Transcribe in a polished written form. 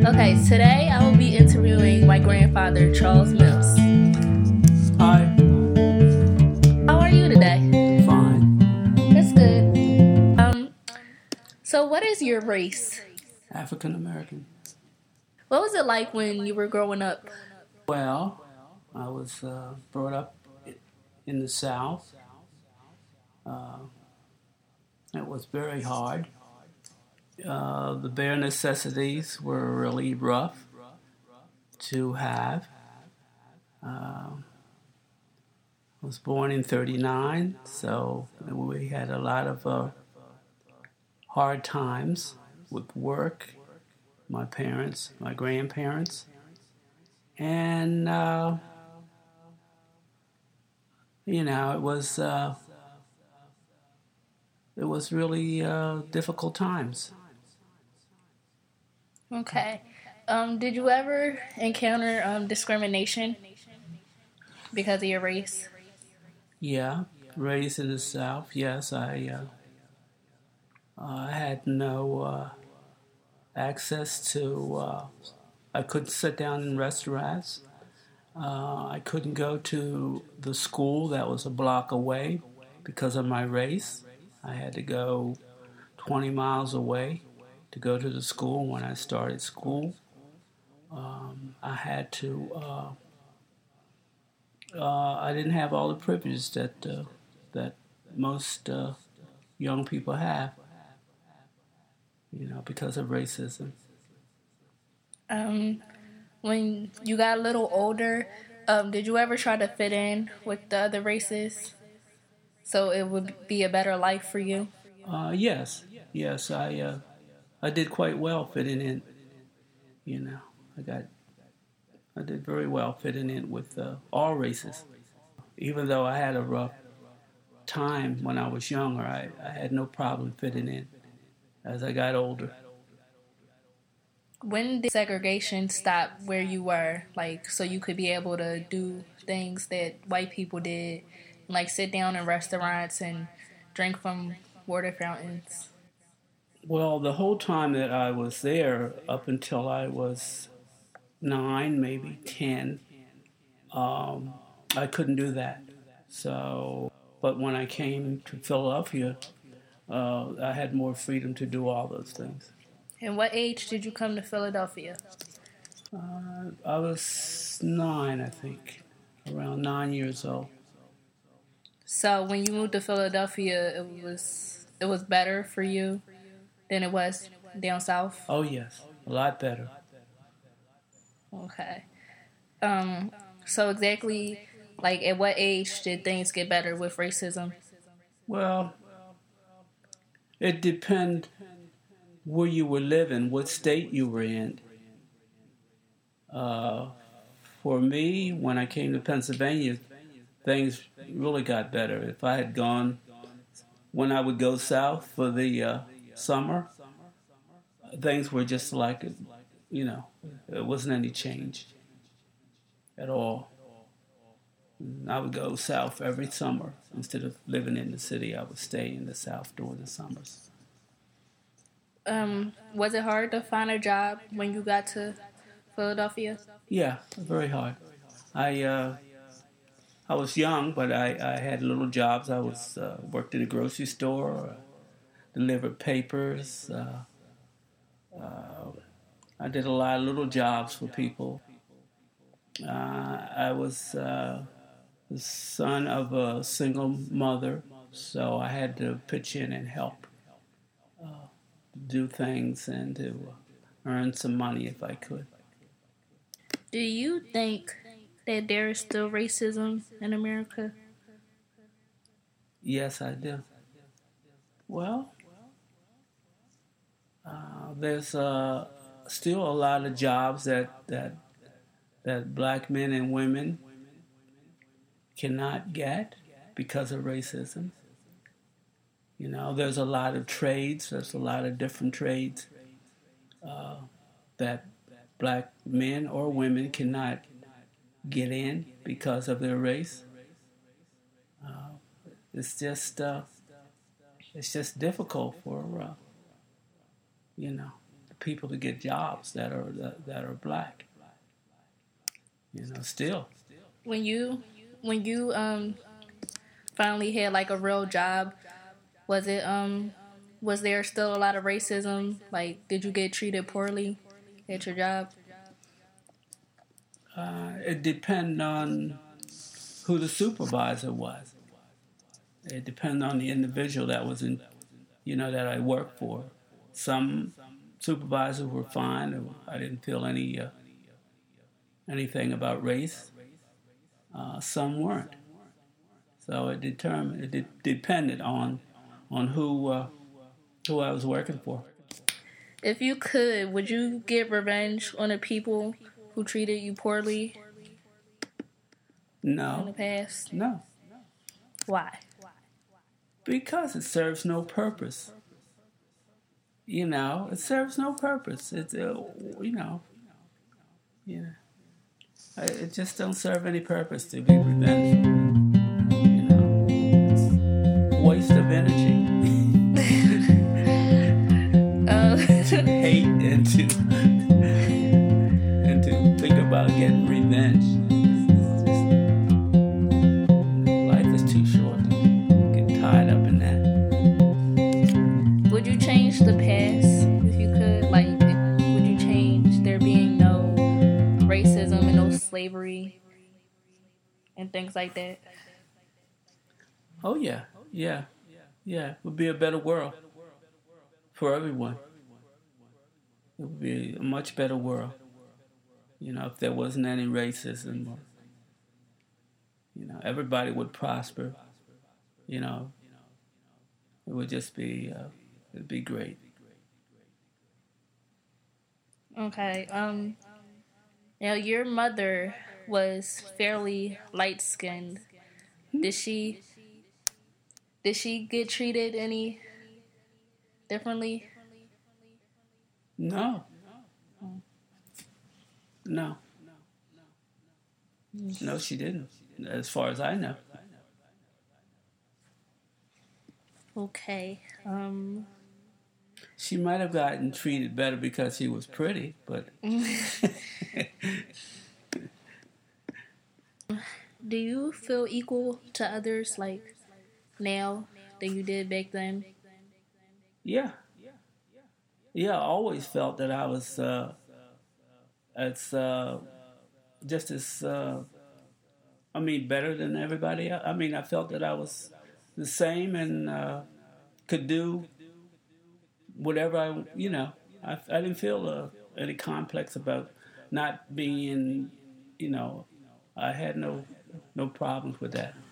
Okay, today I will be interviewing my grandfather, Charles Mills. Hi, How are you today? fine. That's good. So what is your race? African American. What was it like when you were growing up? Well, I was brought up in the South. It was very hard. The bare necessities were really rough to have. I was born in '39, so we had a lot of hard times with work, my parents, my grandparents, and it was really difficult times. Okay. Did you ever encounter discrimination because of your race? Yeah, raised in the South. Yes, I had no access to. I couldn't sit down in restaurants. I couldn't go to the school that was a block away because of my race. I had to go 20 miles away to go to the school when I started school. I had to. I didn't have all the privileges that most young people have, because of racism. Um, when you got a little older, did you ever try to fit in with the other races so it would be a better life for you? Yes, I did quite well fitting in. You know, I got I did very well fitting in with all races. Even though I had a rough time when I was younger, I had no problem fitting in as I got older. When did segregation stop where you were, like, so you could be able to do things that white people did, like sit down in restaurants and drink from water fountains? Well, the whole time that I was there, up until I was 9, maybe 10, I couldn't do that. So, but when I came to Philadelphia, I had more freedom to do all those things. And what age did you come to Philadelphia? I was 9, I think, around 9 years old. So when you moved to Philadelphia, it was better for you than it was down south? Oh yes, a lot better. Okay. Um, so exactly, like, at what age did things get better with racism? Well, it depends where you were living, what state you were in. Uh, for me, when I came to Pennsylvania, things really got better. If I had gone when I would go south for the summer, things were just like, it wasn't any change at all. I would go south every summer. Instead of living in the city, I would stay in the south during the summers. Was it hard to find a job when you got to Philadelphia? Yeah, very hard. I I was young, but I had little jobs. I was worked in a grocery store, delivered papers. I did a lot of little jobs for people. I was the son of a single mother, so I had to pitch in and help do things and to earn some money if I could. Do you think that there is still racism in America? Yes, I do. Well, there's still a lot of jobs that black men and women cannot get because of racism. There's a lot of trades. There's a lot of different trades that black men or women cannot get in because of their race. It's just difficult for people to get jobs that are black. Still. When you finally had like a real job, was it was there still a lot of racism? Like, did you get treated poorly at your job? It depended on who the supervisor was. It depended on the individual that was that I worked for. Some supervisors were fine. I didn't feel anything about race. Some weren't. So it depended on who I was working for. If you could, would you get revenge on the people who treated you poorly in the No. past? No. Why? Because it serves no purpose. It serves no purpose. It just don't serve any purpose to be revengeful. It's waste of energy. To hate and to think about getting revenge. Life is too short to get tied up in that. Would you change the past if you could? Like, would you change there being no racism and no slavery and things like that? Oh yeah. It would be a better world for everyone. It would be a much better world. If there wasn't any racism, everybody would prosper. It would just be, it'd be great. Okay. Now your mother was fairly light skinned. Did she get treated any differently? No. No, she didn't, as far as I know. Okay. She might have gotten treated better because she was pretty, but... Do you feel equal to others, like, now than you did back then? Yeah. I always felt that I was just as, better than everybody else. I felt that I was the same and could do whatever I didn't feel any complex about not being, I had no problems with that.